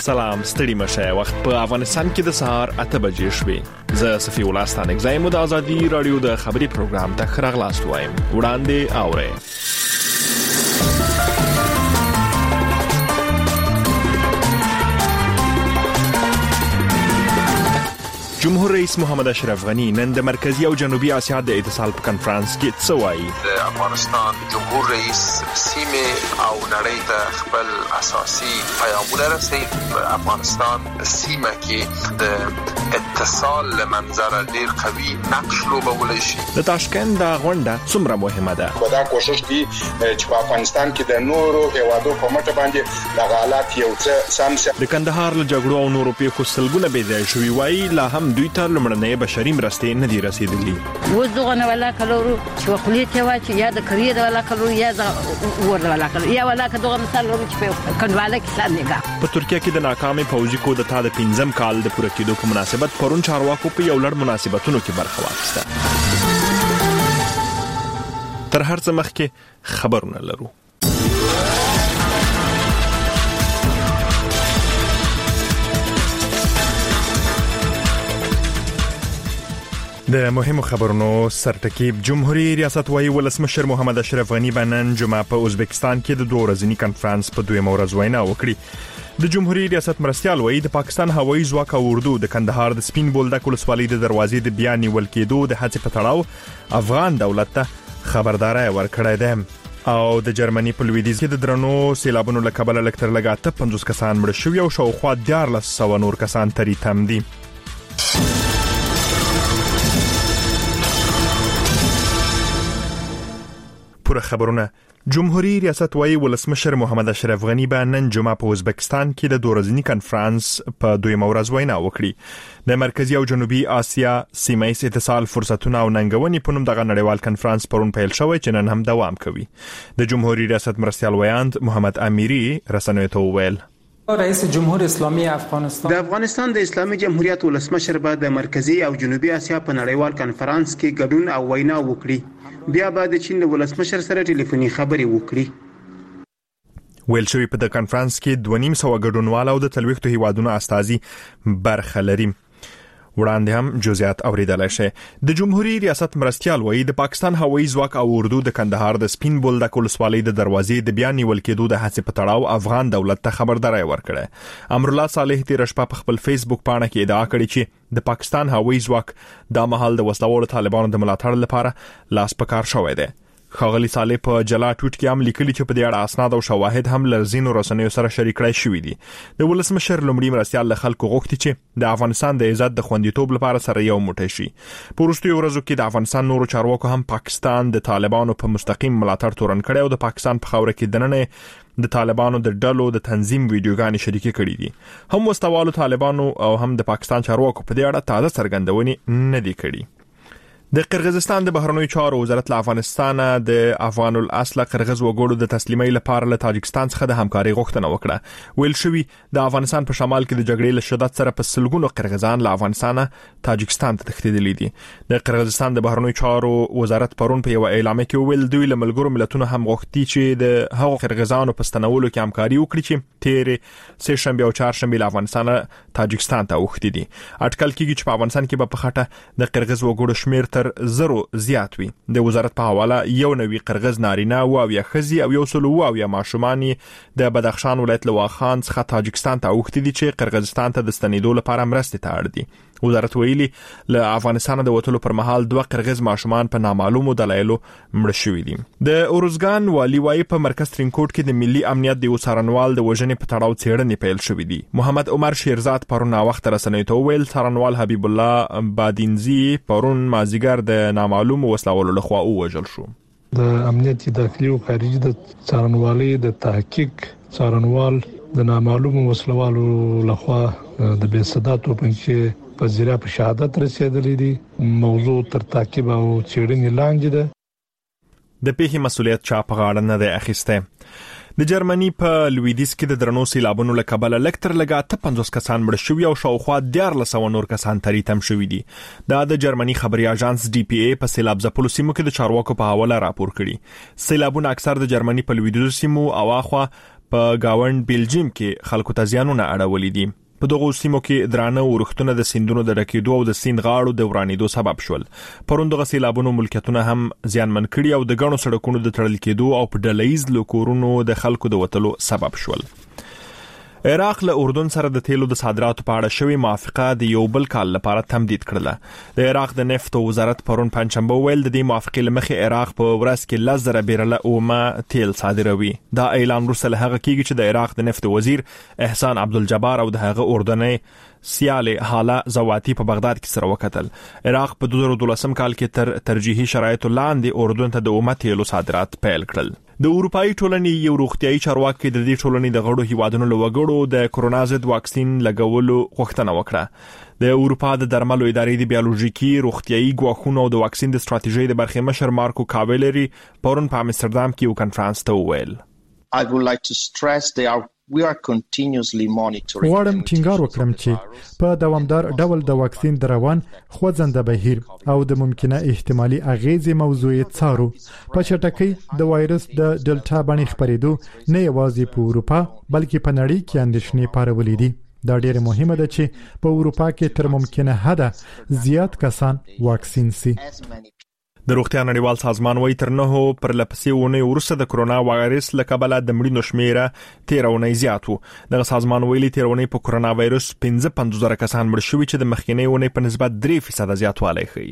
سلام ستړي مشه وخت په افغانستان کې د سهار 8 بجې شوې زه صفي ولستان اگزایم د ازادي رادیو د خبري پروګرام ته خراغلاست وایم وړاندې اورئ جمهور رئیس محمد اشرف غنی نن د مرکزی او جنوبي اسیا د اتصال په کنفرانس کې څه وایي د افغانستان جمهور رئیس سیمه او نړۍ ته خپل اساسي پیغامونه رسوي په افغانستان سیمه کې د اتصال لمنظر ډیر قوي نقش لوبولی شي د تاشکند د غونډه څومره مهمه ده دا کوشش دی چې په افغانستان کې د نورو هیوادو په مټ باندې د حالات یو څه سم د کندهار له جګړو او نورو پیښو سلګونه بې ځای شوي وایي لا هم دوی ته لمړنۍ بشري مرستې نه دي رسیدلي اوس دغه نه ولا کلورو چې خپلې ته واچي یا د کریه د ولا کلورو یا د ور د ولا کلورو یا ولا دغه مثال ورو چې په کندواله کې سانګه په ترکیه کې د ناکامي پوځي کودتا د 15م کال د پوره کېدو په مناسبت پرون چارواکو په یو لړ مناسبتونو کې برخه واخیسته تر هر څه مخکې خبرونه لرو د مهمو خبرونو سرټکیب جمهوریت ریاست وايي ولسمشر محمد اشرف غنی بنن جمعه په ازبکستان کې د 2 ورځنی کنفرانس په دویمه ورځ وینا وکړي د جمهوریت ریاست مرستيال وايي د پاکستان هوایي ځواک او اردو د کندهار د سپین بولدک ولسوالۍ د دروازې د بیان نیول کېدو د هڅې په تړاو افغان دولت ته خبرداري ورکړې ده او د جرمني په لویدیځ کې د درنو سیلابونو له کبله لکتر لګاته 50 کسان مړ شوي او شاوخوا 1400 نور کسان تری تم دي پوره خبرونه جمهوریت ریاست وايي ولسمشر محمد اشرف غنی به نن جمعه په ازبکستان کې د 2 ورځنی کنفرانس په دویمه ورځ وینا وکړي د مرکزی او جنوبي اسیا سیمه اتصال فرصتونه او ننګونې په نوم دغه نړیوال کنفرانس پرون پیل شوی چې نن هم دوام کوي د جمهوریت ریاست مرستيال ویاند محمد امیری رسنیو ته وویل رئیس جمهور اسلامی افغانستان د افغانستان د اسلامي جمهوریت ولسمشر به د مرکزی او جنوبي اسیا په نړیوال کنفرانس کې ګډون او وینا وکړي بیا به د چین د ولسمشر سره ټلیفوني خبرې وکړي ویل شوی په د کنفرانس کې 2.5 ګډونوال او د 30 هیوادونو استازي برخه لري وړاندې هم جزئیات اوریدلای شي د جمهوریت ریاست مرستيال وايي د پاکستان هوایي ځواک او اردو د کندهار د سپین بولدک ولسوالۍ د دروازې د بیان نیول کېدو د هڅې په تړاو افغان دولت ته خبرداري ورکړه امرالله صالح تیر شپه په خپل فیسبوک پاڼه کې ادعا کړې چې د پاکستان هوایي ځواک د مهال د وسلوالو طالبانو د ملاتړ لپاره لاس په کار شوی دی خاغلی صالح په جلا ټویټ کې هم لیکلي چې په دې اړه اسناد او شواهد هم لرزینو رسنیو سره شریک کړای شوې دي د ولسمشر لومړي مرستيال له خلکو غوښتي چې د افغانستان د عزت د خوندیتوب لپاره سره یو موټی شي په وروستیو ورځو کې د افغانستان نورو چارواکو هم پاکستان د طالبانو په مستقیم ملاتړ تورن کړی او د پاکستان په خاوره کې دننه د طالبانو د ډلو د تنظیم ویډیوګانې شریکې کړې دي هم واستوالو طالبانو او هم د پاکستان چارواکو په دې اړه تازه څرګندونې نه دي کړې د قرغیزستان د بهرنیو چارو وزارت له افغانستان د افغان الاصل قرغیز وګړو د تسلیمۍ لپاره له تاجکستان څخه د همکاري غوښتنه وکړه ویل شوی د افغانستان په شمال کې د جګړې له شدت سره په سلګونو قرغیزان له افغانستان تاجکستان ته تښتېدلي دي د قرغیزستان د بهرنیو چارو وزارت پرون په یو اعلامیه کې ویل دوی له ملګرو ملتونو هم غوښتي چې د هغو قرغیزانو په ستنولو کې همکاري وکړي چې تیر سه شنبه او چهارشنبه له افغانستان تاجکستان ته وښتي دي اټکل کېږي چې په افغانستان کې په خټه د قرغیز وګړو شمیر تر زرو زیات وي د وزارت په حواله یو نوی قرغیز نارینه او یا خزي او یو سلو او یا ماشومان د بدخشان ولایت لواخان څخه تاجکستان ته وښتي دي چې قرغیزستان ته د ستنېدو لپاره مرستې ته اړ دي وزارت ویلي له افغانستان د وټلو پر مهال 2 قرغیز ماشومان په نامعلومو دلایلو مړ شوي دي د اورزګان والی وايي په مرکز ترینکوټ کې د ملي امنیت د وسارنوال د وژنې په تړاو څېړنې پیل شوې دي محمد عمر شیرزاد پرون وخت رسنیو ته ویل څارنوال حبیب الله بادینزی پرون مازیګر د نامعلومو وسلوالو لخوا وژل شو د امنیت داخلي او خارجي د څارنوالۍ د تحقیق څارنوال د نامعلومو وسلوالو لخوا د بې صداتو پنځه پذیره په شهادت رسیدلې دي موضوع تر تعقیب او څېړنې لاندې ده د پیښې مسؤلیت چا په غاړه نه دی اخیسته د جرمني په لویدیځ کې د درنو سیلابونو له کبله لکتر لګاته 50 کسان مړ شوي او شاوخوا 1400 نور کسان تری تم شوي دي دا د جرمني خبري اژانس ډي پی ای په سیلاب ځپلو سیمو کې د چارواکو په حواله راپور کړي سیلابونه اکثر د جرمني په لویدیځو سیمو او اخوا په گاوند بلجیم کې خلکو ته زیانونه اړولې دي. په دغه سیمو کې درانه ورښتونه د سیندونو د ډکېدو او د سیند غاړو د ورانېدو سبب شول. پرون دغه سیلابونو ملکیتونه هم زیانمن کړي او د غنو سړکونو د تړل کېدو او په ډلهیز لکورونو د خلکو د وټلو سبب شول. عراق له اردن سره د تیلو د صادراتو په اړه شوی موافقه د یو بل کال لپاره تمدید کړله. د عراق د نفت وزارت پرون پنځشنبه ویل د دې موافقې لمخې عراق په ورځ کې 10,000 بیرله اومه تیل صادروي. دا اعلان وروسته له هغه کېږي چې د عراق د نفت وزیر احسان عبدالجبار او د هغه اردني سیال حاله زواتی په بغداد کې سره وکتل. عراق په 2012 کال کې تر ترجیحي شرایطو لاندې اردن ته د اومه تیلو صادرات پیل کړل. د اروپאי ټولنې یو روغتيایي چارواکي د دې ټولنې د غړو هیوادونو له وګړو د کرونا ضد واکسین لګولو غوښتنه وکړه. د اروپا د درملو ادارې د بیولوژیکي روغتيایي ګواښونو او د واکسین د ستراتیژۍ د برخې مشر مارکو کاویلری پرون په امستردام کې یو کنفرانس ته وویل. I would like to stress we are continuously monitoring. غواړم ټینګار وکړم چې په دوامدار ډول د واکسین د روان خوځنده بهیر او د ممکنه احتمالي اغیزې موضوع څارو. په چټکۍ د وایرس د ډلټا باندې خپرېدو نه یوازې په اروپا بلکې په نړۍ کې اندېښنې پارولې دي. دا ډېر مهمه ده چې په اروپا کې تر ممکنه حده زیات کسان واکسین سي. د روغتیا نړیوال سازمان وايي تر 9 پر لپسې ونه وروسته د کرونا وایرس له کبله د مړینو شمیره 13 زیات وو. د سازمان ویلي 13 په کرونا وایرس 55,000 کسان مړ شوي چې د مخکینی ونه په نسبت 3% زیاتوالی ښیي.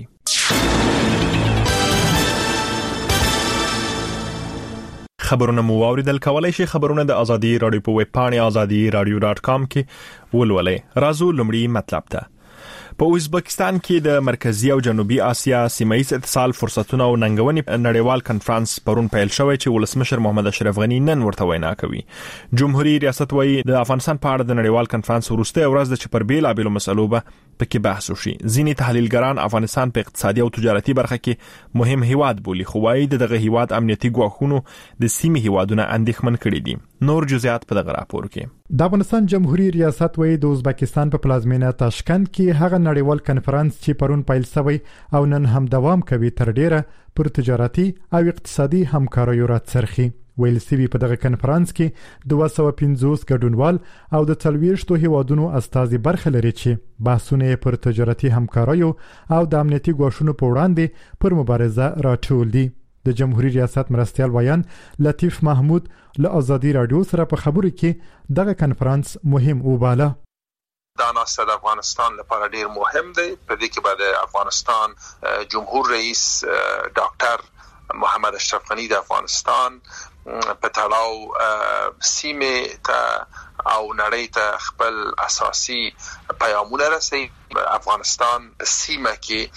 خبرونه مو واوریدل. کولای شي خبرونه د ازادي رادیو په ویب پاڼه azadi.radio.com کې ولولئ. راځو لومړی مطلب ته. په ازبکستان کې د مرکزی او جنوبي اسیا سیمایي اتصال فرصتونه او ننګونې نړیوال کنفرانس پرون پیل شوی چې ولسمشر محمد اشرف غنی نن ورته وینا کوي. جمهوریت ریاست وايي د افغانستان په اړه د نړیوال کنفرانس وروسته ورځ د چې پر بیلابېلو مسلو به پکې بحث وشي. ځینې تحلیلګران افغانستان په اقتصادي او تجارتي برخه کې مهم هیواد بولي، خو وايي دغه هیواد امنیتي ګواښونو د سیمې هیوادونه اندېښمن کړي دي. نور جزئیات په دغه راپور کې. د افغانستان جمهوریت ریاست وايي د ازبکستان په پلازمینه تاشکند کې هغه نړیوال کنفرانس چې پرون پیل شوی او نن هم دوام کوي تر ډیره پر تجارتي او اقتصادي همکاریو راڅرخي. ویل سوي په دغه کنفرانس کې 250 ګډونوال او د 40 هیوادونو استازي برخه لري چې بحثونه پر تجارتي همکاریو او د امنیتي ګواښونو په وړاندې پر مبارزه راټول دي. د جمهوریت ریاست مرستیال ویان لطیف محمود له ازادي رادیو سره په خبرو کې دغه کنفرانس مهم وباله. دا ناسه د افغانستان لپاره ډیر مهم دی. په دې کې بعد افغانستان جمهور رئیس ډاکټر محمد اشرف غنی د افغانستان په تړاو سیمه ته او نړۍ ته خپل اساسي پیغامونه رسي. افغانستان سیمه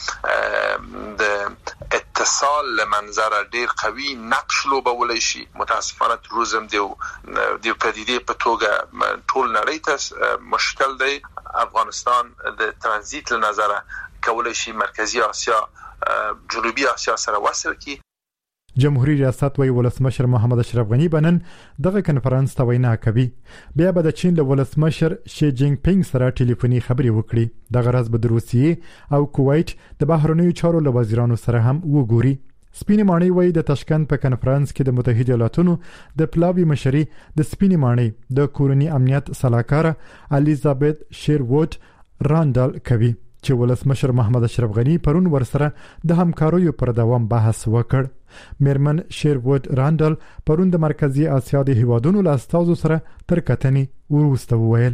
کې د اتصال لمنظر ډیر قوي نقش لوبولای شي. متاسفانه تروریزم دی پدیده په توګه ټول نړۍ ته مشکل دی. افغانستان د ترانزیت لنظر کولای شي مرکزی آسیا جنوبي آسیا سره وصل کی. جمهوریت ریاست وايي ولسمشر محمد اشرف غنی بنن دغه کنفرانس ته وینا کوي. بیا به د چین له ولسمشر شي جینګ پینګ سره ټلیفوني خبرې وکړي. دغه ورځ به د روسیې او کویت د بهرنیو چارو له وزیرانو سره هم وګوري. سپینې ماڼۍ وايي د تاشکند په کنفرانس کې د متحده ایالاتونو د پلاوی مشري د سپینې ماڼۍ د کورنی امنیت صلاحکار الیزابت شیروود راندل کوي چې ولسمشر محمد اشرف غنی پرون ورسره د همکاریو پر دوام بحث وکړ. میرمن شیروود راندل پرون د مرکزی اسیا د هیوادونو له استازو سره تر کتنې وروسته وویل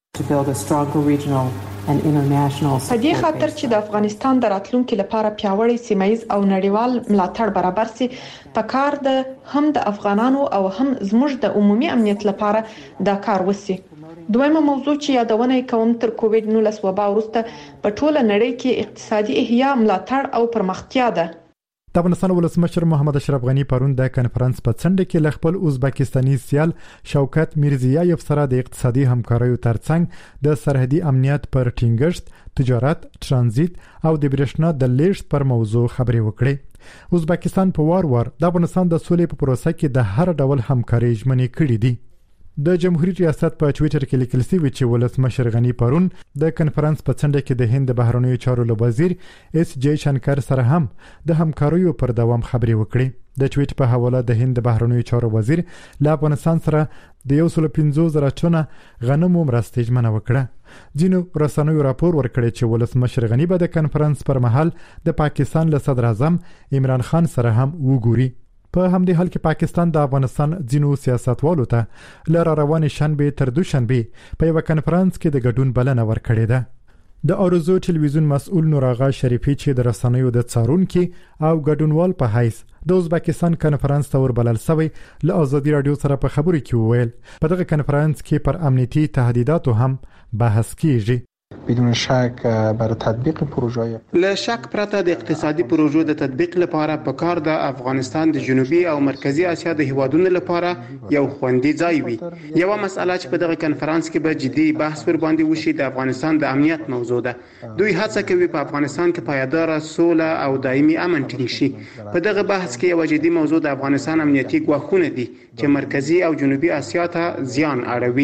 په دې خاطر چې د افغانستان د راتلونکو لپاره پیاوړی سیمایي او نړیوال ملاتړ برابر سي، پکار د هم د افغانانو او هم زموږ د عمومي امنیت لپاره دا کار وسی. دویمه موضوع چې یادونه کوم تر کووډ-19 وبا وروسته په ټوله نړۍ کې اقتصادي احیا ملاتړ او پرمختیا ده. د افغانستان ولسمشر محمد اشرف غنی پرون د کنفرانس په څنډه کې خپل ازبکستاني سیال شوکت میرزیایف سره د اقتصادي همکاریو ترڅنګ د سرحدي امنیت پر ټینګښت، تجارت، ترانزیت او د برېښنا د لیږد پر موضوع خبرې وکړې. ازبکستان په وار د افغانستان د سولې په پروسه کې د هر ډول همکاري ژمنې کړې دي. د جمهوریت ریاست په ټوئیټر کې لیکل شوی چې ولسمشر غنی پرون د کنفرانس په څنډه کې د هند بهرنیو چارو وزیر اس جے شنکر سره هم د همکاریو پر دوام خبرې وکړې. د ټویټ په حواله د هند بهرنیو چارو وزیر له افغانستان سره د 150,000 ټنه غنمو مرستې ژمنه وکړه. ځینو رسنیو راپور ورکړی چې ولسمشر غنی به د کنفرانس پر مهال د پاکستان له صدر اعظم عمران خان سره هم وګوري. په همدې حال کې پاکستان د افغانستان ځینو سیاستوالو ته له روانې شنبه تر دوشنبه په یو کنفرانس کې د ګډون بلنه ورکړې ده. د اورزو ټلویزیون مسؤل نور آغا شریفي چې د رسنیو د څارونکو او ګډونوال په حیث د ازبکستان کنفرانس ته وربلل شوی له ازادي رادیو سره په خبرو کې وویل په دغه کنفرانس کې پر امنیتي تهدیداتو هم بحث کیږي. بدون شک برای تطبیق پروژه له شک پرته د اقتصادي پروژو د تطبیق لپاره په کار د افغانستان د جنوبي او مرکزی اسیا د هیوادونو لپاره یو خوندي ځای وي. یو مسله چې په دغه کنفرانس کې به جدي بحث ور باندې وشي د افغانستان د امنیت موضوع ده. دوی هڅه کوي په افغانستان کې پایدار سوله او دایمي امن ټینګ شي. په دغه بحث کې یو جدي موضوع د افغانستان امنیتي ګواښونه دي چې مرکزی او جنوبي اسیا ته زیان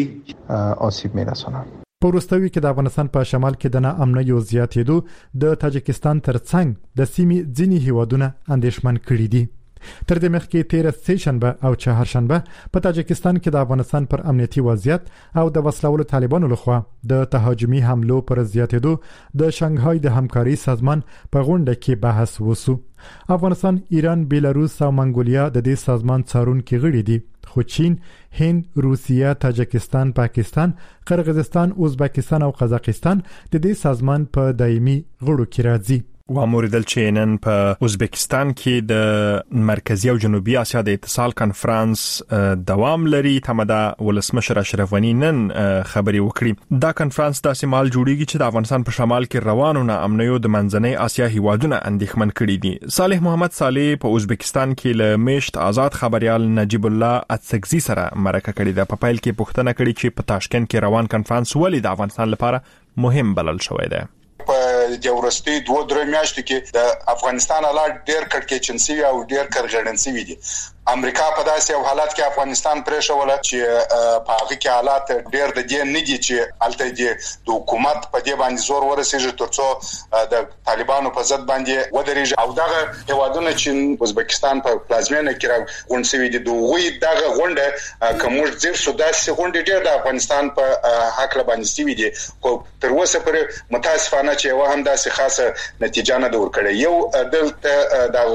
اړوي آسیب میرسونه. په وروستیو کې د افغانستان په شمال کې د ناامنیو زیاتېدو د تاجکستان ترڅنګ د سیمې ځینې هیوادونه اندېښمن کړي دي. تر دې مخکې 13 شنبه او چهارشنبه په تاجکستان کې د افغانستان پر امنیتي وضعیت او د وسلوالو طالبانو لخوا د تهاجمي حملو پر زیاتېدو د شانګهای د همکاري سازمان په غونډه کې بحث وسو. افغانستان، ایران، بیلاروس او منګولیا د دې سازمان څارونکو غړي دي. خو چین، هند، روسیه، تاجکستان، پاکستان، قرغیزستان، ازبکستان او قزاقستان د دې سازمان په دایمي غړو کې راځي. واموریدل چې نن په ازبکستان کې د مرکزی او جنوبي اسیا د اتصال کنفرانس دوام لري. تمدا ولسمشر اشرف غنی نن خبري وکړي. دا کنفرانس د سیمال جوړیږي چې د افغانستان په شمال کې روانو ناامنیو د منځنۍ اسیا هیوادونو اندېښمن کړي دي. صالح محمد صالح په ازبکستان کې له میشت آزاد خبريال نجیب الله اتسکزي سره مرکه کړې ده. په پایل کې پوښتنه کړې چې په تاشکند کې روان کنفرانس ولې د افغانستان لپاره مهم بلل شوی دی. د ورستي 2-3 میاشتو کې د افغانستان حالات ډېر کړکېچن سوي او ډېر کړغړن سوي دي. امریکا په داسې یو حالت کې افغانستان پرېښول چې په هغه کې حالات ډېر د دې نه دي چې الته د حکومت په دې باندې زور ورسېږي ترڅو د طالبانو په ضد باندې ودرېږي. او دغه هیوادونه چې ازبکستان په پلازمینه کې راغونډ شوي دي دوی دغه غونډه کومور ځیر شو داسې غونډه ډېر د افغانستان په حق لا باندې سوي دي. خو تر اوسه پورې متاسفانه چې یو هم داسې خاصه نتیجه نه ده ورکړې. یو دلته د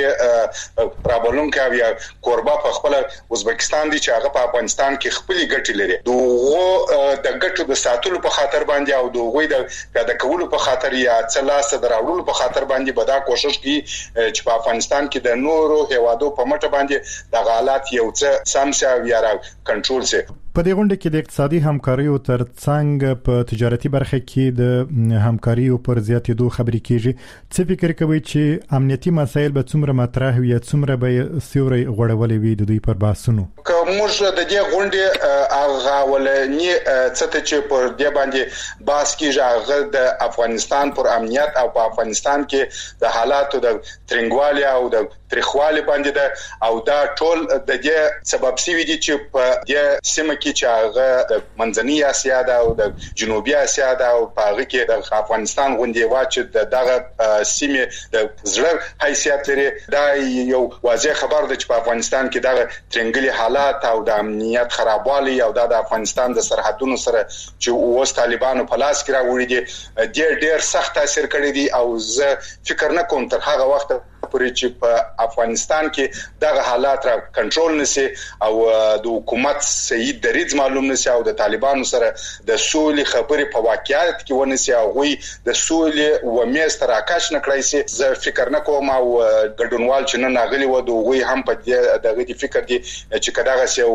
غونډه رابلونکو یا کوربه په خپل ازبکستان دي چې هغه په افغانستان کې خپل ګټې لري. دوه د ګټو د ساتلو په خاطر باندې او دوه د پیاده کولو په خاطر یا څلاسه دراوړلو په خاطر باندې به دا کوشش کوي چې په افغانستان کې د نورو هیوادو په مټ باندې د حالات یو څه سمسا یا کنټرول شي. په دې غونډه کې د اقتصادي همکاریو ترڅنګ په تجارتي برخه کې د همکاریو پر زیاتېدو خبرې کیږي. څه فکر کوي چې امنیتي مسایل به څومره مطرح وي یا څومره به سیوري غوړولې وي د دوی پر بحثونو؟ موږ د دې غونډې هغه ولني څه چې پر دې باندې بحث کیږي هغه د افغانستان پر امنیت او په افغانستان کې د حالاتو د ترنګوالي او د تاریخوالي باندې ده او دا ټول د دې سبب سوي دي چې په دې سیمه کې چې هغه د منځنۍ اسیا ده او د جنوبي اسیا ده او په هغه کې د افغانستان غونډې واچ دغه سیمه د زړه حیثیت لري. دا یو واضح خبر ده چې په افغانستان کې دغه ترنګلي حالات او د امنیت خرابوالي او د افغانستان د سرحدونو سره چې اوس طالبانو په لاس کې راوړي دي ډېر سخت تاثیر کړی دی. او زه فکر نه کوم تر هغه وخت پورې چې په افغانستان کې دغه حالات را کنټرول نشي او د حکومت صحیح دریځ معلوم نشي او د طالبانو سره د سولې خبرې په واقعیت کې ونشي او غوي د سولې و میستر آکاش نه کړی سي. زه فکر نه کوم او ګډونوال چې نه ناغلي و دوی هم په دغه فکر دي چې کداغه سي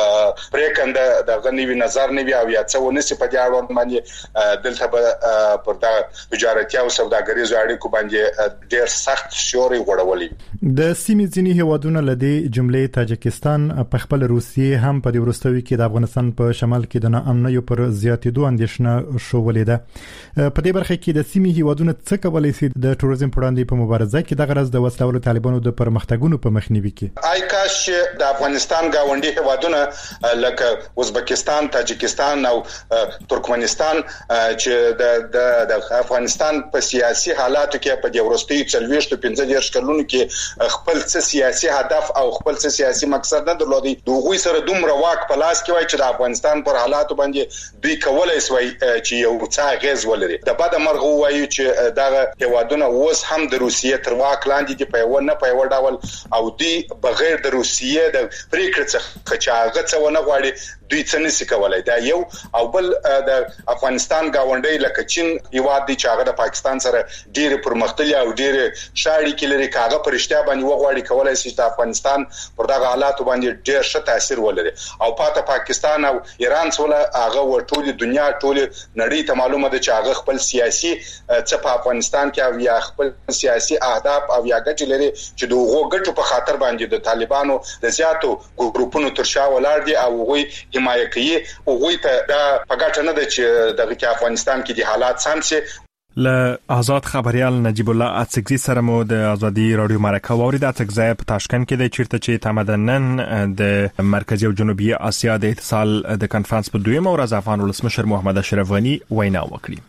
پریکند د غنیوي نظر نه بیا او یا څه ونشي په دې اړه باندې دلته پر د تجارتي او سوداګریزو اړیکو باندې ډېر سخت شوري غوړولې. د سیمې ځینی هیوادونو لدی جملې تاجکستان په خپل روسیې هم په وروستوي کې د افغانستان په شمال کې د ناامنۍ پر زیاتېدو اندېښنه شوولې ده. په دې برخه کې د سیمې هیوادونو څه کولای شي د ټوریزم پر وړاندې په مبارزه کې د غرض د وسلوالو طالبانو د پرمختګونو په مخنیوي کې؟ آی کاش د افغانستان گاونډي هیوادونه لکه ازبکستان، تاجکستان او ترکمنستان چې د افغانستان په سیاسي حالاتو کې په دې وروستي 40-15 کلونو کې خپل سیاسي هدف او خپل سیاسي مقصد نه درلودي، دوی سره دومره واک په لاس کې وای چې د افغانستان پر حالاتو باندې دوی کولای شي چې یو څه غیز ولري. د بعد مرغه وایي چې دا هیوادونه اوس هم د روسیې تر واک لاندې دي په یو ډول او دوی بغیر د روسیې د پریکړې څخه چې هغه څه ونه غواړي دوی څه نشي کولای. دا یو او بل د افغانستان گاونډي لکه چین هیواد دی چې هغه د پاکستان سره ډېر پرمختللي او ډېر شاړې کې لري، کاغه پرشتیا باندې وغواړي کولای شي چې افغانستان پر دغه حالات باندې ډېر ښه تاثیر ولري. او پاته پاکستان او ایران سره هغه ټول دنیا ټول نړۍ ته معلومه ده چې هغه خپل سیاسي څه په افغانستان کې او یا خپل سیاسي اهداف او یا ګټې لري چې دغه ګټو په خاطر باندې د طالبانو د زیاتو ګروپونو تر شا ولاړ دي او وی حمایت کوي او وی ته د پګټ نه ده چې دغه افغانستان کې د حالات سم شي. له آزاد خبريال نجیب الله اڅکزي سره مو د ازادي رادیو مرکه ووري د اڅکزي په تاشکند کې د چیرته چې تمدنن د مرکزی او جنوبي اسیا د اتصال د کانفرنس په دویمه ورځ افغان ولسمشر محمد اشرف غنی وینا وکړه.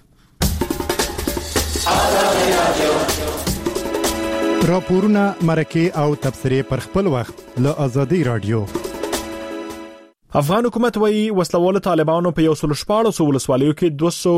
راپورونه مرکه او تبصرې پر خپل وخت له ازادي رادیو. افغان حکومت وایي وسلوال طالبانو په 114 ولسوالیو کې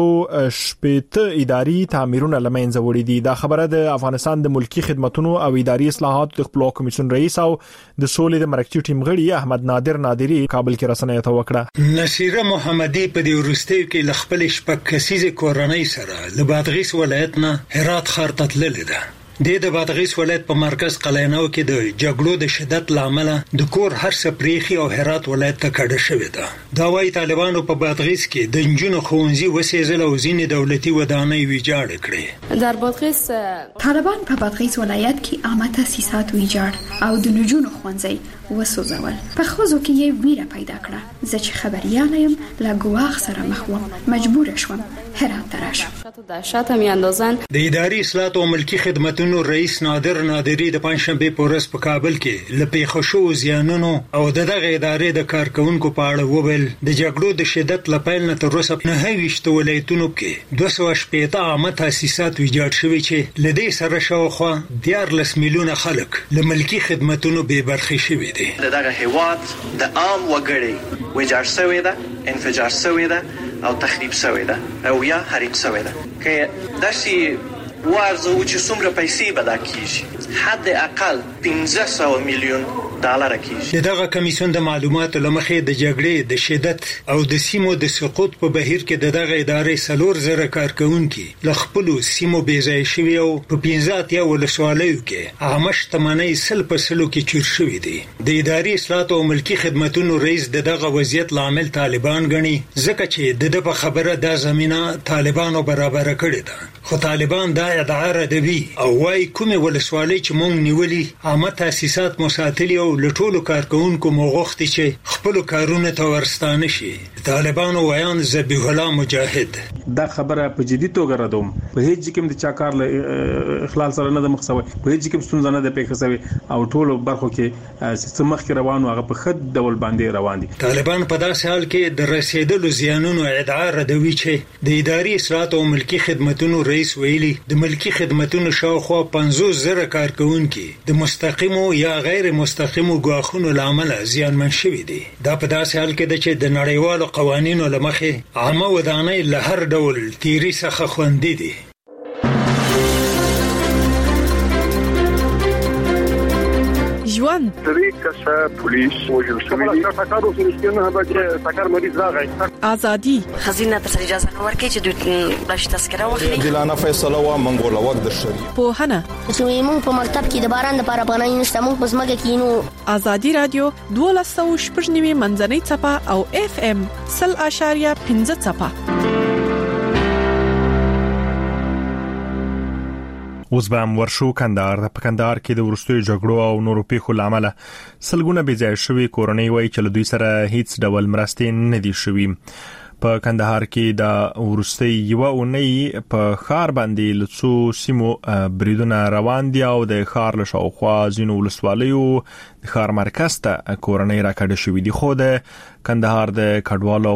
280 اداري تعمیرونه لمنځه وړي دي. دا خبره د افغانستان د ملکی خدماتو او اداري اصلاحاتو د خپل کمیسیون رئیس او د سولې د مرکزی ټیم غړي احمد نادر نادری کابل کې رسنیو ته وکړه. نصیره محمدي په دې ورستیو کې لخپل شپږ کسیزه کورنۍ سره له بادغیس ولایت نه هرات ښار ته تللې ده. د بادغیس ولایت په مرکز قلعهنو کې د جګړو د شدت لامل د کور هر څه پریخي او هرات ولایت ته کډه شوې ده. دا وايي طالبانو په بادغیس کې د انجونو خوندزي وسېزل او ځینې دولتي ودانۍ ویجاړ کړې. در بادغیس طالبان په بادغیس ولایت کې عامه تاسیسات ویجاړ او د نجونو خوندزي وسوځول. په خوځو کې یې ویره پیدا کړه. زه چې خبريال یم لا ګواخ سره مخ وم، مجبور شوم هرات ته راشم. دهشت هم اندازن د اداري اصلاحات او ملکی خدماتو رئیس نادر نادری د پنځشنبه په ورځ په کابل کې لپیخ شو زیانونو او دغه ادارې د کارکونکو په اړه وویل د جګړو د شدت لپاره نه تر اوسه نه هیڅ ولایتونو کې 280 عامه تاسیسات ویجاړ شوي چې لدې سره شاوخوا 14 میلیونه خلک له ملکی خدماتو به برخې شوي دي. دغه هیواد د عام وګړي ویجاړ شوی ده، انفجار شوی ده او تخریب شوی ده او یا حریق شوی ده. که داسي ورزو چې څومره پیسې به دا کیږي حد اقل 1500 میلیون ډالر کیږي. دغه کمیسیون د معلوماتو لمخې د جګړې د شدت او د سیمو د سقوط په بهیر کې دغه ادارې سلور زره کارکونکي ل خپل سیمو بیځای شوی او په 15 یا ولسوالیو کې عامه شتمنۍ سل په سلو کې چور شوی دي. د اداري اصلاحات او ملکی خدماتو رئیس دغه وضعیت لامل طالبان غني ځکه چې د په خبره د زمينه طالبانو برابر کړی ده. خو طالبان دا ادعا ردوي او وايي کومه ولسوالۍ چې مونږ نیولې عامه تاسیسات مساتلي او لټولو کارکونکو موغختي چې خپل کارونه ته ورستانه شي. طالبانو ویان ذبیح الله مجاهد دا خبره په جدي توګه ردوم. په هیڅ کوم د چاکار له اخلال سره نه د مخسوي، په هیڅ کوم ستونزه نه د پیښوي او ټولو برخو کې سیستم مخ کې روانو هغه په خد ډول باندې روان دي. طالبان په داسې حال کې د رسیدلو زیانونو ادعا ردوي چې د اداري اصلاحات او ملکی خدماتو رئیس ویلي د ملکی خدماتو شاوخوا 50 زره کارکونکي د مستقیمو یا غیر مستقیمو ګواښونو لامل زیانمن شوي دي. دا په داسې حال کې ده چې د نړیوالو قوانینو لمخې عامه ودانۍ له هر ډول تیری څخه خوندي دي. ژوند طریقه پولیس وجل شوی سکارو سنشتنه هغه چې سکار مریض راغی. ازادي خزینه تر اجازه ورکړي چې دوی بلش تذکره واخلي. دلانه فیصله و منغول وقت د شری په هنه چې موږ په مکتب کې د باران لپاره پناه نشته، موږ په سمګه کې نو ازادي رادیو 12.9 منځنۍ چپه او FM 0.5 چپه. اوس به هم ورشو کندهار په کندهار کې د ورستیو جګړو او نورو پیښو لامل سلګونه بې ځای شوي کورنۍ وایي چې له دوی سره هیڅ ډول مرستې نه دي شوي. په کندهار کې د ورستي یو اونۍ په خار باندې لڅو سیمو بریدونه روان دي او د خار له شاوخوا ځینو ولسوالیو د خار مرکز ته کورنۍ راکړې شوې دي. خو د کندهار د کډوالو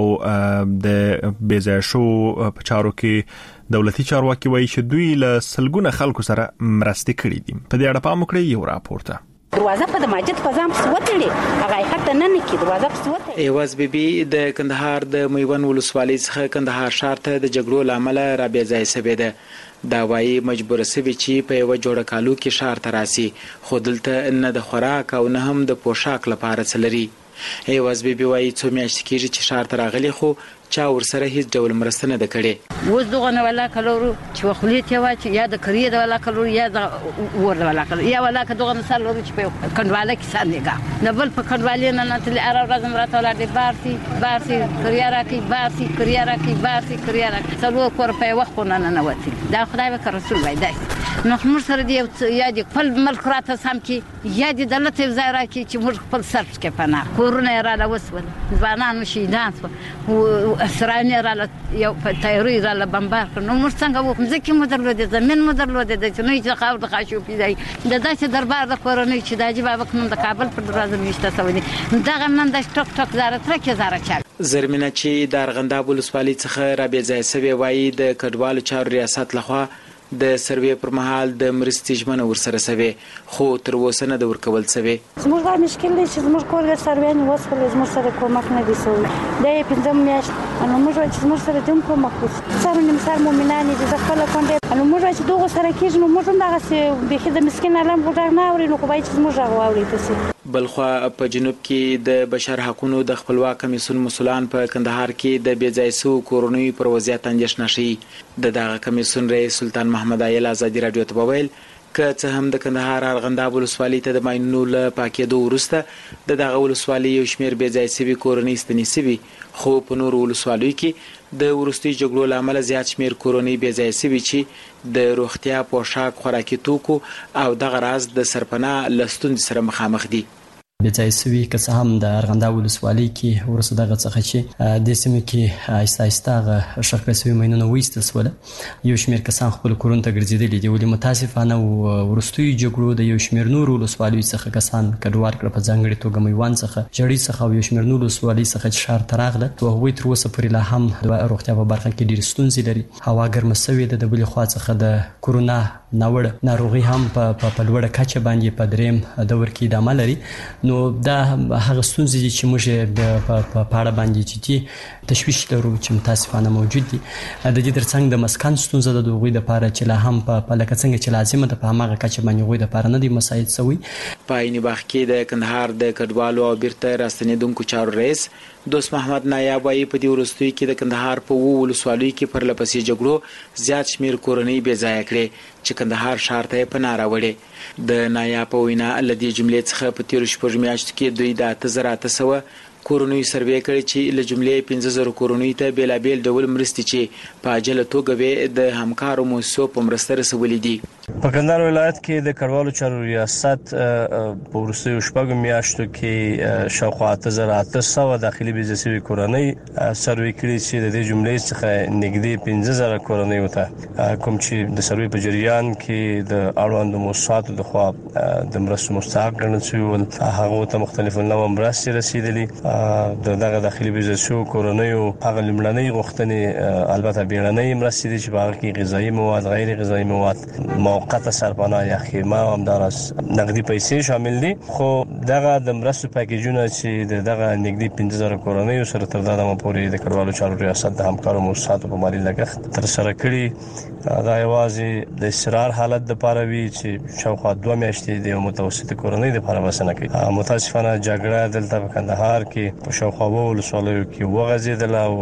د بې ځای شو په چارو کې دولتي چارواکي وایي چې دوی له سلګونه خلکو سره مرستې کړې دي. په دې اړه پام وکړئ یو راپورته. دروازه په ماجد په ځام سوتلې هغه حتی نه نکي دروازه په سوتلې. ایواز بیبي د کندهار د میوند ولسوالۍ څخه کندهار ښار ته د جګړو لامل را بې ځای شوې ده. دا وایي مجبور شوی چې په یو جوړ کالو کې ښار ته راسي خو دلته نه د خوراک او نه هم د پوشاک لپاره څلري. ایواز بیبي وایي څو میاشتې کېږي چې ښار ته راغلي خو چا ورسره هیڅ ډول مرسته نه ده کړې. اوس دغه نه ولا کلورو چې وخلیت یو چې یا د کریه د ولا کلورو یا د ور د ولا کلورو یا ولا که دغه مثال ورو چې په کندواله کې سانېګا نه بل په کندواله نه تل اره ورځم راته ولا د بارسي کریه راکې بارسي کریه راکې بارسي کریه راکې څلور کور په وخت نه وتی. دا خدای به رسول وای دای نو موږ سره دی یا د خپل ملک راته سم کې یا د دولت ځای راکې چې موږ خپل سرچ کې پناه کورونه را لوسول ځوانانو شهیدان شو اسرائیل را یو تایری را بمبار نو موږ څنګه وو ځکه مو درلوده زمين مو درلوده د چنې چې خاور د خاشو پیدای د داسې دربار د کورنۍ چې د جواب وکړم د کابل پر دروازه میشته سوي دغه نن د ټک ټک زاره ترکه زاره چا زرمینه چې د ارغنداب ولسوالۍ څخه را بې ځای شوی وایي د کډوالو چارو ریاست لخوا د سروې پر مهال د مرستې ژمنه ورسره سوي خو تر اوسه نه د ورکول سوي. زموږ دا مشکل دی چې زموږ کور د سروې نه وسول زموږ سره کومک نه دي سوی دا یې پنځم میاشت نو موږ چې زموږ سره دم کومک وکړي سره نمسار مؤمنان دي د خپل کونډه نو موږ چې دغه سره کېږي نو موږ هم دغه به د مسکین علم غوډه نه اوري نو خو باید چې موږ غواړي تاسو. بلخوا په جنوب کې د بشر حقوقو د خپلواک کمیسیون مسولان په کندهار کې د بې ځای شو کورنۍ پر وضعیت اندېښنه شي. دغه کمیسیون رئیس سلطان محمد عایل ازادي رادیو ته وویل که څه هم د کندهار ارغنداب ولسوالۍ ته د ماینونو له پاکېدو وروسته دغه ولسوالۍ یو شمېر بې ځای شوي کورنۍ ستنې شوي خو په نورو ولسوالیو کې د وروستي جګړو له امله زیات شمېر کورنۍ بې ځای شوي چې د روغتیا پوشاک خوراکي توکو او دغه راز د سرپناه له ستونزې سره مخامخ دي. بې ځای شوي که څه هم د ارغنداب ولسوالۍ کې وروسته دغه څخه چې د سیمې کې آهسته آهسته هغه ښخ کړل شوي ماینونه وایستل شول یو شمېر کسان خپل کورونو ته ګرځېدلي دي ولې متاسفانه وروستیو جګړو د یو شمېر نورو ولسوالیو څخه کسان کډوال کړه په ځانګړې توګه میوند څخه ژړۍ څخه او یو شمېر نورو ولسوالۍ څخه چې ښار ته راغله او هغوی تر اوسه پورې لا هم د روغتیا په برخه کې ډېرې ستونزې لري. هوا ګرمه شوې ده د بلې خوا څخه د کورونا ناوړه ناروغي هم په لوړه کچه باندې په دریم دور کې ادامه لري. نو دا هغه ستونزې چې موږ په پاړه باندې چې تشویش لرو چې متاسفانه موجود دي. د دې ترڅنګ د مسکن ستونزه د دوی لپاره چې لا هم په لکه څنګه چې لازمه ده په هغه کچه باندې غوي لپاره نه دي مساعد شوی. په عین وخت کې د کندهار د کډوالو او بیرته راستنیدونکو چارو رئیس دوست محمد نایاب وايي په دې وروستیو کې د کندهار په ولسوالیو کې پر لپسې جګړو زیات شمیر کورنۍ بې ځای کړې چې کندهار ښار ته پناه راوړې. د نایاب په وینا لدې جملې څخه په تیر شپږ میاشتو کې دوی د 8800 کورنۍ سروې کړي چې له جملې 15000 کورنۍ ته بیلابیل ډول مرستې چې په عاجله توګه د همکارو مؤسسو په مرسته رسولې دي. په کندهار ولایت کې د کډوالو چارو ریاست په وروستیو شپږ میاشتو کې شاوخوا 8800 داخلي بې ځای شوي کورنۍ سروې کړي چې د دې جملې څخه نږدې 15000 کورنۍ وته کوم چې د سروې په جریان کې د اړوندو مؤسساتو د خوا د مرستو مستحق ګڼل شوي ول هغه ته مختلف نوع مرستې رسیدلې دغه داخلي بې ځای شوو کورنیو هغه لومړنۍ غوښتنې البته بیړنۍ مرستې دي چې په هغه کې غذایي مواد غیر غذایي مواد موقته سرپناه یا خیمه همدارس نقدي پیسې شامل دي خو دغه د مرستو پاکیجونه چې دغه نږدې 15000 کورنیو سره تر دا دمه پورې د کډوالو چارو ریاست د همکارو مؤسساتو په مالي لګښت تر سره کړي دا یوازې د استقرار حالت لپاره وی چې شاوخوا 2 میاشتې د متوسط کورنۍ لپاره بسنه کوي. متاسفانه جګړه دلته په کندهار کې په شاوخوا ولسوالیو کې وغځېدل او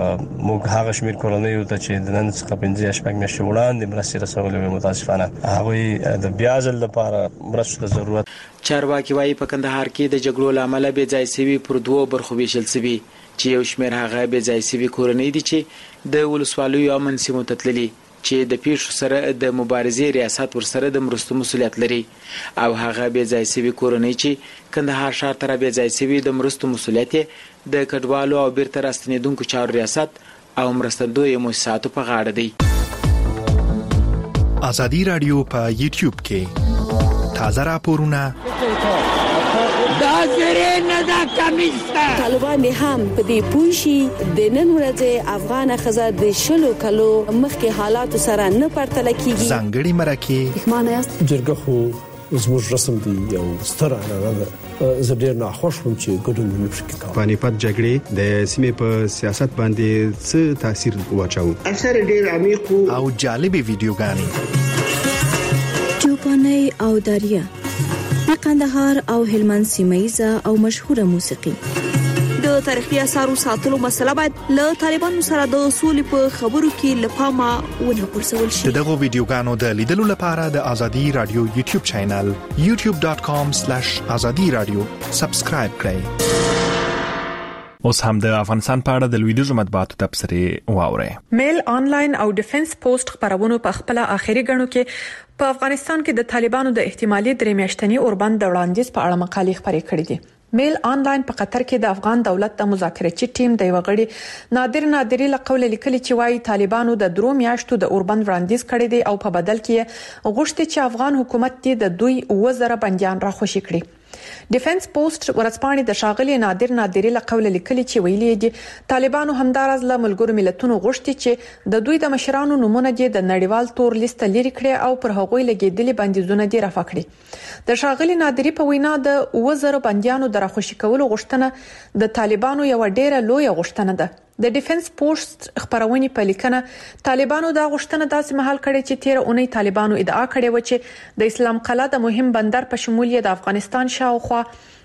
موږ هغه شمیر کورنیو ته چې د نن څخه 15 میاشتې وړاندې مرستې رسولې متاسفانه هغه د بیا ځل لپاره مرستو ضرورت. چارواکي وايي په کندهار کې د جګړو لامل بې ځای شوي پر دوه برخو ویشل شوي چې یو شمېر هغه بې ځای شوي کورنۍ دي چې د ولسوالیو امن سیمو ته تللي چې د پیښو سره د مبارزې ریاست ورسره د مرستو مسولیت لري او هغه بې ځای شوی کورنۍ چې کندهار ښار ته بې ځای شوی د مرستو مسولیت د کډوالو او بیرته راستنیدونکو چارو ریاست او مرستندوی مؤسساتو په غاړه دی. ازادي رادیو په یوټیوب کې تازه راپورونه طالبان هم په دې پوښي د نن ورځې افغان خزه د شلو کلو مخکې حالات سره نه پرتل کیږي. ځانګړي مرکه معنی است جرګه خو زموږ رسم دی یو ستر عنعنه زه ډیر ناخوښ وم چې ګډون نه پکې کوم. پانیپت جګړې د سیمې په سیاست باندې څه تاثیر واچاو؟ اثر ډیر عمیق او جالب ویډیوګانې چوپاني او داریا د قندهار او هلمند سیمایزه او مشهوره موسیقي. د تاریخي اثارو ساتلو مسله باید له طالبانو سره د اصول په خبرو کې لپاره ونه پرسول شي. دغه ویډیوګانو د لیدلو لپاره د ازادي رادیو یوټیوب چینل youtube.com/azadiradio سبسکرایب کړئ. اوس هم د افغانستان په اړه د لویدیځو مطبوعاتو تبصرې واورئ. میل آنلاین او ډیفنس پوسټ خبرونه په خپل اخیری غنو کې په افغانستان کې د طالبانو د احتمالي درې میاشتنی اوربند د وړاندیز په اړه مقالې خبرې کړې دي. میل آنلاین په قطر کې د افغان دولت د مذاکراتي ټیم د وغړي نادری لقول لیکلي چې وايي طالبانو د 3 میاشتو د اوربند وړاندیز کړی دی او په بدل کې غوښتي چې افغان حکومت دې د دوی 2000 بنديان راخوشي کړي. ډیفنس پوسټ ورځپاڼې د شاغلي نادری لقول لیکلي چې ویلي دي طالبانو همدارز له ملګرو ملتونو غوښتي چې د دوی د مشرانو نمونه دي د نړیوال تور لیست لري کړي او پر هغوی لګیدلي بندیزونه دي رافع کړي. د شاغلي نادری په وینا د 2000 بنديانو د راخوشي کولو غوښتنه د طالبانو یو ډیره لوی غوښتنه ده. د ډیفنس پوسټ خبرونه په لیکنه طالبانو دا غوښتنه داسې مهال کړي چې 13 اونۍ طالبانو ادعا کړې و چې د اسلام قلعه د مهم بندر په شمول د افغانستان شاوخوا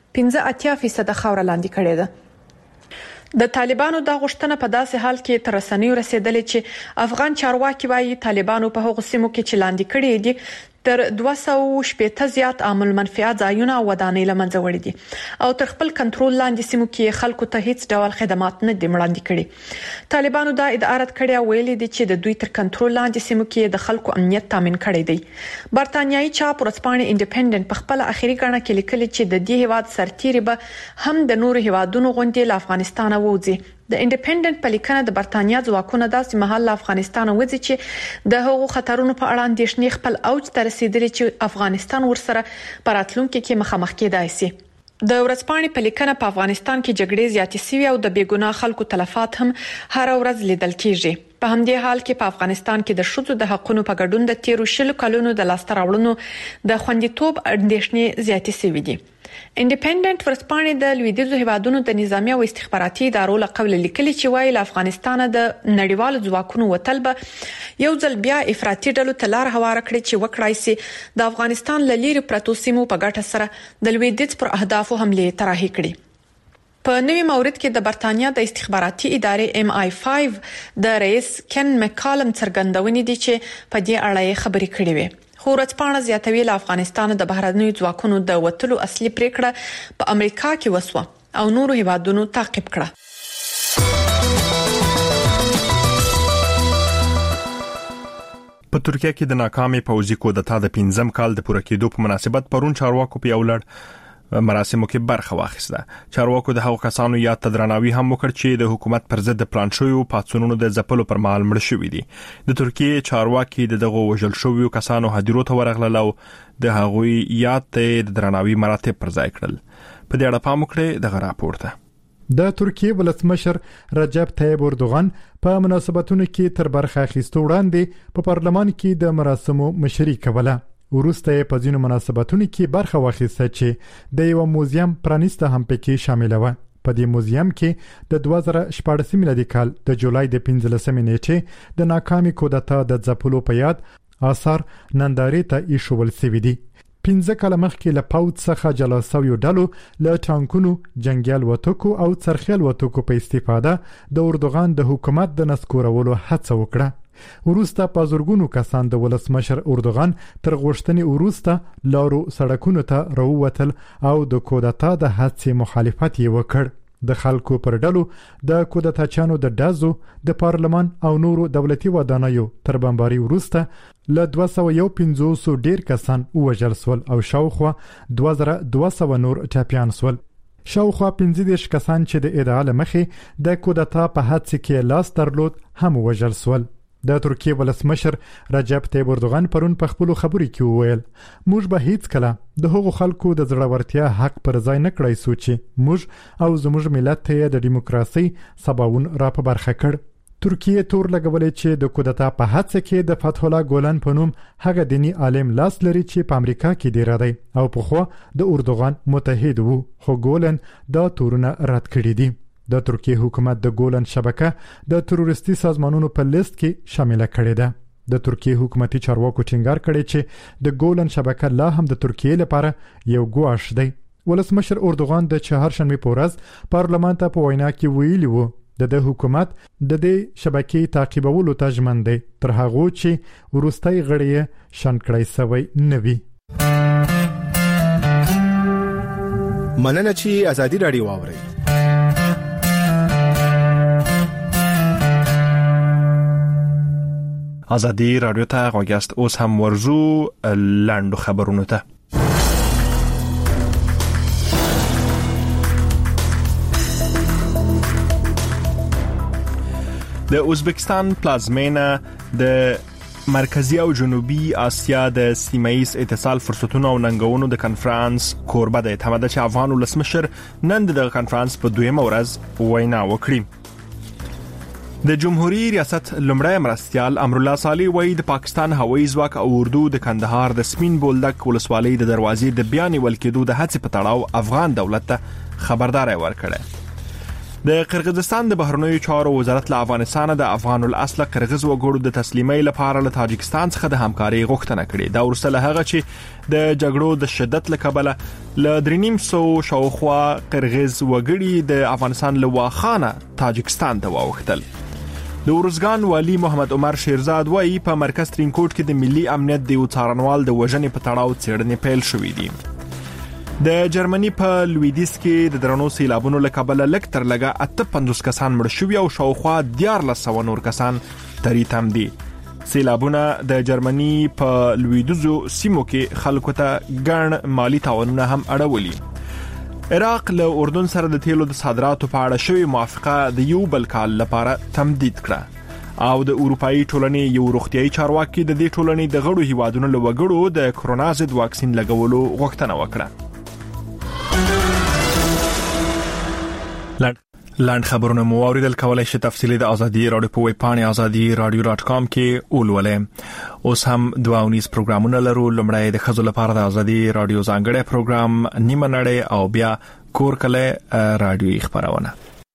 15% خاور لاندې کړي ده. د طالبانو دا غوښتنه په داسې حال کې تر رسنیو رسیدلې چې افغان چارواکي وايي طالبانو په هغو سیمو کې چې لاندې کړي دي تر 200 زیات عامل منفعت ځایونه او ودانۍ لمنځه وړي دي او تر خپل کنټرول لاندې سیمو کې خلکو ته هیڅ ډول خدمات نه دي وړاندې کړي. طالبانو دا ادعا رد کړې او ویلي دي چې د دوی تر کنټرول لاندې سیمو کې د خلکو امنیت تامین کړي دي. برتانیایي چاپ ورځپاڼه انډیپندنت په خپل اخیری غاڼه کې لیکلي چې د دې هیواد سرتیري به هم د نورو هیوادونو غونډې له افغانستان ووځي. د انډیپندنت په لیکنه د برتانیا ځواکونه داسې مهال له افغانستان وځي چې د هغو خطرونو په اړه اندېښنې خپل اوج ته رسیدلي چې افغانستان ورسره په راتلونکي کې مخامخ کېدای شي. د ورځپاڼې په لیکنه په افغانستان کې جګړې زیاتې شوي او د بیګناه خلکو تلفات هم هر ورځ لیدل کیږي. په همدې حال کې په افغانستان کې د شذو د حقوقو په ګډون د 13 کلونو د لاسته راوړنو د خوندیتوب اندېښنې زیاتې شوي دي. انډیپندنت ورځپاڼې د لویدیځو هیوادونو د نظامی او استخباراتي ادارو له قول لیکلي چې وايي له افغانستان د نړیوالو ځواکونو وتل به یو ځل بیا افراطي ډلو ته لار هواره کړي چې وکړای شي د افغانستان له لوري پرتو سیمو په ګټه سره د لویدیځ پر اهدافو حمله طرحه کړي. په نوي مورد کې د برتانیا د استخباراتي ادارې MI5 د رئیس کن مکالم څرګندونې دي چې په دې اړه خبرې کړې وي. خو ورځپاڼه زیاتوي له افغانستان د بهرنیو ځواکونو د وټلو اصلي پریکړه په امریکا کې وسوه او نورو هیوادونو تعقیب کړه. په ترکیه کې د ناکامې پوځي کودتا د 15 کال د پوره کېدو په مناسبت پرون چارواکو په یو لړ مراسمو کې برخه واخیسته. چارواکو د هغو کسانو یاد ته درناوی هم وکړ چې د حکومت پر ضد د پلان شویو پاتونونو د ځپلو پر مهال مړ شوي دي. د ترکیه چارواکي دغه وژل شویو کسانو هدیرو ته ورغلل او د هغوی یاد ته د درناوی مراتب پر ځای کړل. په دې اړه پام وکړئ دغه راپور ته. د ترکیه ولسمشر رجب طیب اردوغان په مناسبتونو کې تر برخه اخیستو وړاندې په پارلمان کې د مراسمو مشري کوله. ورسته په ځینو مناسبتونو کې برخه واخیسته چې د یو موزیم پرانیسته هم پکې شامل و. په دې موزیم کې د 2014 میلادي کال د جولای د 15 نیټې د ناکامي کودتا د ځپلو په یاد آثار نندارې ته ایښول شوي دي. 15 کال مخکې له پاوڅ څخه جلا شویو ډلو له ټانکونو جنگیال وټکو او څرخیل وټکو په استفاده د اردوغان د حکومت د نسکورولو هڅه وکړه. وروسته په زورګونو کسان د ولسمشر اردوغان تر غوښتنې وروسته لارو سړکونو ته راووتل او د کودتا د هڅې مخالفت یې وکړ. د خلکو پر ډلو د کودتاچانو د ډازو د پارلمان او نورو دولتي ودانیو تر بمباري وروسته له 250 ډیر کسان وژل شول او شاوخوا 2200 نور ټاپیان شول. شاوخوا 15 کسان چې د ادعا لمخې د کودتا په حادثه کې لاس درلود هم وژل شول. د ترکیه ولسمشر رجب طیب اردوغان پرون په خپل خبرو کې وویل موږ به هیڅ کله د هغو خلکو د زړورتیا حق پر ځای نه کړای سو چې موږ او زموږ ملت ته د دیموکراسي سباون را په برخه کړ. ترکیه تور لګولې چې د کودتا په حادثه کې د فتح الله ګولن په نوم هغه دینی عالم لاس لري چې په امریکا کې دی راځي او په خو د اردوغان متحد وو خو ګولن دا تورونه رد کړی دي. د ترکیه حکومت د ګولن شبکه د تروریستي سازمانونو په لیست کې شامل کړي ده. د ترکیه حکومتي چارواکو ټینګار کړي چې د ګولن شبکه لا هم د ترکیه لپاره یو ګواښ دی. ولسمشر اردوغان د چهارشنبه په ورځ پارلمان ته په وینا کې ویلي وو د حکومت د دې شبکې تعقیبولو ته ژمن دی تر هغه چې وروستۍ غړي شان کړی سوی نه وي. مننه چې ازادي رادیو واوري. ازادي رادیو ته غوښتل اوس هم ورزو لاندو خبرونه ته. د ازبکستان پلازمینه د مرکزی او جنوبي اسیا د سیمایي اتصال فرصتونو او ننګونو د کنفرانس کوربه د اعتماد چې افغان ولسمشر نن د کنفرانس په دویمه ورځ وینا وکړي. د جمهوریت ریاست لمړی مرستیال امرالله صالح وایي د پاکستان هوایي ځواک او اردو د کندهار د سپین بولدک ولسوالۍ د دروازې د بیان ولکېدو د هڅې په تړاو افغان دولت ته خبرداري ورکړه. د قرغیزستان د بهرنیو چارو وزارت له افغانستان د افغان الاصل قرغیز وګړو د تسلیمۍ لپاره له تاجکستان څخه د همکاري غوښتنه کړې. دا ورسره هغه چې د جګړو د شدت له کبله ل 300 شاوخوا قرغیز وګړي د افغانستان له واخانه تاجکستان ته واوښتل. د ورزګان والی محمد عمر شیرزاد وایي په مرکز ترینکوټ کې د ملي امنیت د څارنوال د وژنې په تړاو څېړنې پیل شوې دي. د جرمني په لویدیس کې د درنو سیلابونو له کبله لږ تر لږه 58 کسان مړ شوي او شاوخوا 1400 نور کسان تریتم دي. سیلابونه د جرمني په لویدیزو سیمو کې خلکو ته ګڼ مالی تاوانونه هم اړولي. عراق له اردن سره د تیلو د صادراتو په اړه شوی موافقه د یو بل کال لپاره تمدید کړه او د اروپאי ټولنې یو روغتيایي چارواکي د دې ټولنې د غړو هیوادونو له وګړو د کرونا ضد واکسین لګولو غوښتنه وکړه. لاند خبرونه مو اوریدل کولای شئ تفصیلی د ازادي رادیو په ویب پاڼه azadi.radio.com کې ولولئ. اوس هم 2 پروګرامونه لرو. لمړی د خزو لپاره د ازادي رادیو ځانګړی پروګرام نیمه نړۍ او بیا کور کله رادیوي خبرونه.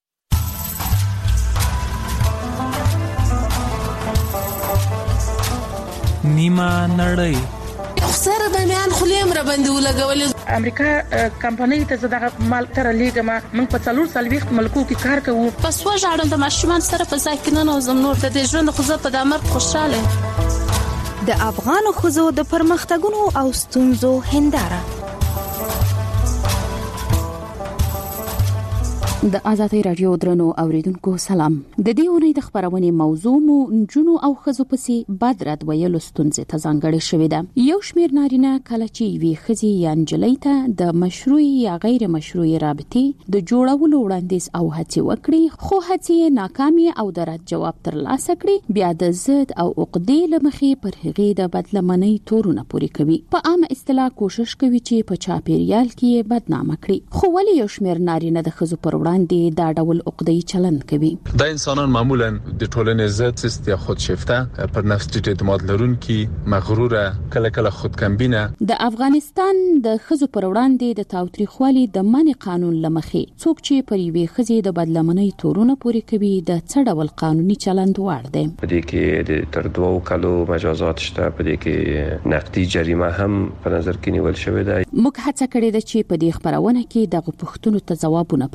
نیمه نړۍ سره د میان خلیم را باندې ولګول. امریکا کمپنۍ ته زړه مال تر لیګه ما موږ په 440 ملکو کې کار کوو. پس وژاړم د ماشومان سره په ځای کې نه نوزم نور د ژوند خو په دمر خوشاله. د افغان خزو د پرمختګونو او ستونزو هنداره. د آزادۍ رادیو درنو اوریدونکو سلام. د دې اونۍ د خبرونې موضوع مو جنو او خزو پسې بد رد ویلو ستونزې ته ځانګړې شوې ده. یو شمېر نارینه کله چې وی خزي یا نجلۍ ته د مشروع یا غیر مشروع رابطې د جوړولو وړاندیز او هڅې وکړي خو هڅې ناکامي او د رد جواب ترلاسه کړي بیا د ضد او عقدې لمخې پر هغې د بدلمنۍ تورونه پوري کوي. په عامه اصطلاح کوشش کوي چې په چاپیریال کې بدنامه کړي. خو ولې یو شمېر نارینه د خزو پر دا ډول عقدی چلند کوي؟ دا انسانان معمولا د ټولنې ضد سیست یا خودشیفته پر نفس ټیټ اعتماد لرونکي مغروره کله کله خودکمبینه. د افغانستان د خزو پر وړاندې د تاوتریخوالي د منع قانون لمخې څوک چې پر یوې خزي د بدلمنۍ تورونه پوري کوي د څه ډول قانوني چلند وړ دی؟ په دې کې د تر 2 کالو مجازات شته، په دې کې نقدي جریمه هم په نظر کې نیول شوې ده. موږ هڅه کړې ده چې په دې خبرونه کې دغه پوښتنو ته ځوابونه پیدا کړو.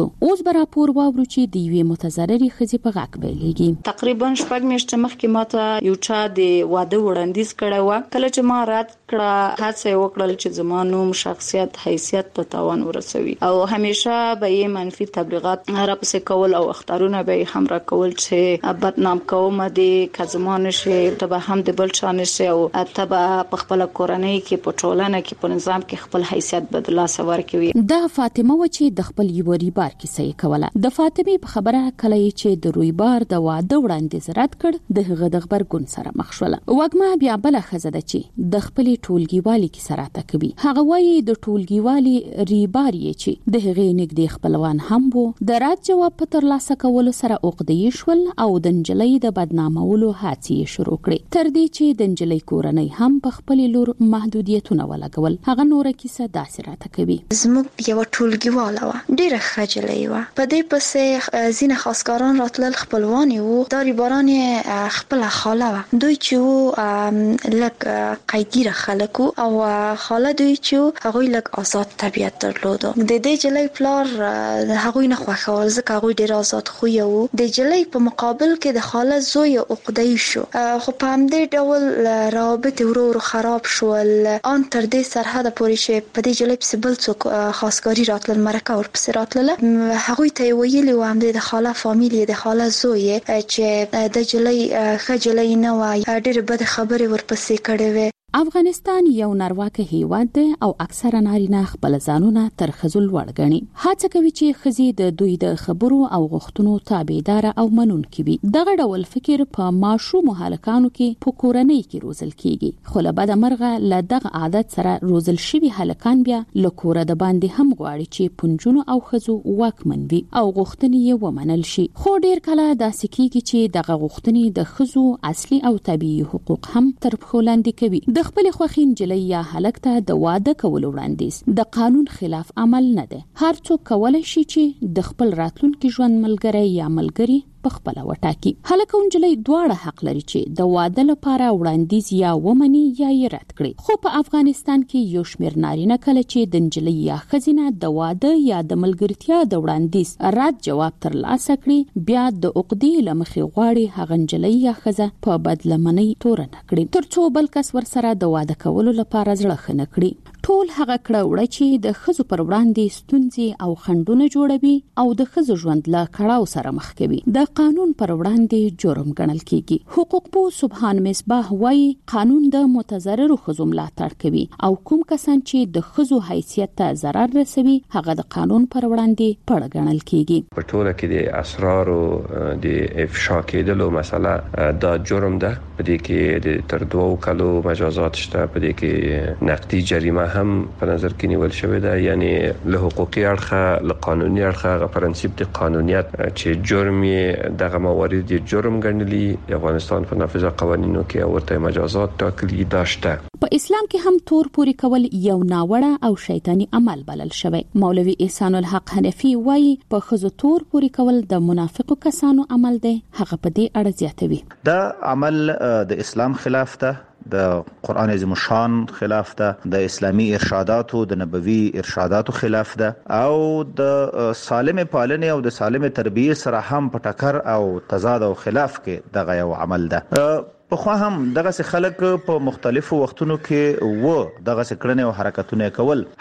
شو. اوس به راپور واورو چې د یوې متضررې ښځې په غاک پیلېږي. تقریبا 6 میاشتې مخکې ماته یو چا د واده وړاندیز کړی و. کله چې ما رد کړه هڅه وکړل چې زما نوم، شخصیت، حیثیت ته تاوان ورسوي او همیشه به یې منفي تبلیغات راپسې کول او اختارونه به یې هم را کول چې بدنام کوم دې کزما نشي ته به هم د بل چا نشي او ته به په خپل کورنۍ کې په ټولنه کې په نظام کې خپل حیثیت بدلا سوار کوي. دا فاطمه و چې د خپل یو ریبار کیسه یې کوله. د فاطمه په خبره کله چې د رویبار د واده وړاندیز رد کړ د هغه د خبرګون سره مخ شول. وګما بیا بل خزه ده چې د خپل ټولګیوالي کې سره تکوي. هغه وایي د ټولګیوالي ریبار یې چې د هغه نږدې خپلوان هم وو. د رات جواب په تر لاسه کولو سره عقدې شول او د نجلۍ د بدنامولو هڅې شروع کړې. تر دې چې د نجلۍ کورنۍ هم په خپل لور محدودیتونه ولګول. هغه نور کیسه داسې راته کوي. زموږ یو ټولګیواله و ډیره خجلې و. په دې پسې زینه خاصکاران راتلل خپلوان وو. دا ریباران خپل خاله و. دوی چې لک قیدی خلکو او خاله دوی چې هغه لک آزاد طبيعت درلود. د دې جلې پلار هغه نه خوښول ځکه هغه ډیر آزاد خو یو. د جلې په مقابل کې د خاله زوی عقدې شو. خو په همدې ډول روابط ورو خراب شول. ان تر دې سرحد پورې چې په دې جلې په بل څوک خاصکاری راتل مرکه ور پسې راتل. هغه ته ویلي و هم د خاله فامیلی د خاله زوی چې د جلې خجلې نه وای ډېر بد خبره ورپسې کړې وي. افغانستان یو نارواکه هیواد دی او اکثره نارینه خپل ځانونه تر ښځو لوړ ګڼي. هڅه کوي چې ښځې د دوی د خبرو او غوښتنو تابعدار او منونکې وي. دغه ډول فکر په ماشوم هلکانو کې په کورنۍ کې روزل کیږي. خو له بده مرغه له دغه عادت سره روزل شوي هلکان بیا له کوره د باندې هم غواړي چې پنجونو او ښځو واکمن وي او غوښتنې یې ومنل شي. خو ډیر کله داسې کیږي چې دغه غوښتنې د ښځو اصلي او طبيعي حقوق هم تر پښو لاندې کوي. د خپل خوښي نجلۍ یا هلک ته د واده کولو وړاندیز د قانون خلاف عمل نه دی. هر څوک کولای شي چې د خپل راتلونکي ژوند ملګری یا ملګری په خپل وټاکي. هلک او نجلۍ دواړه حق لري چې د واده لپاره وړاندیز یا ومني یا یې رد کړي. خو په افغانستان کې یو شمېر نارینه کله چې د نجلۍ یا ښځینه د واده یا د ملګرتیا د وړاندیز رد جواب تر لاسه کړي بیا د عقدې له مخې غواړي هغه نجلۍ یا ښځه په بدلمنۍ تورن کړي ترڅو بل کس ورسره د واده کولو لپاره زړه ښه نه کړي. ټول هغه کړه وړه چې د ښځو پر وړاندې ستونزې او خنډونه جوړوي او د ښځو ژوند له کړاو سره مخ کوي د قانون پر وړاندې جرم ګڼل کیږي. حقوق پوه سبحان مصباح وايي قانون د متضررو ښځو ملاتړ کوي او کوم کسان چې د ښځو حیثیت ته ضرر رسوي هغه د قانون پر وړاندې پړ ګڼل کیږي. په ټوله کې د اسرار او د افشا کېدلو مسله دا جرم ده. په دې کې د تر 2 کالو مجازات شته. په دې کې نقدي جریمه هم په نظر کې نیول شوې ده. یعنی له حقوقي اړخه له قانوني اړخه پرنسيپ د قانونیت چې جرم دغه موارد جرم ګڼلي افغانستان په نافذه قوانینو کې ورته مجازات ټاکلي داشته. په اسلام کې هم تور پوري کول یو ناوړه او شیطانی عمل بلل شوی. مولوي احسان الحق حنفي وايي په خزو تور پوري کول د منافقو کسانو عمل دی. هغه په دې اړه زیاتوي. دا عمل د اسلام خلاف ده، د قرآن عظیم شان خلاف ده، د اسلامی ارشاداتو د نبوي ارشاداتو خلاف ده او د سالم پالنې او د سالم تربیه سره هم په ټکر او تضاد او خلاف کې دغه یو عمل ده. په خو هم دغه خلک په مختلفو وختونو کې دغه کړنې او حرکتونه کول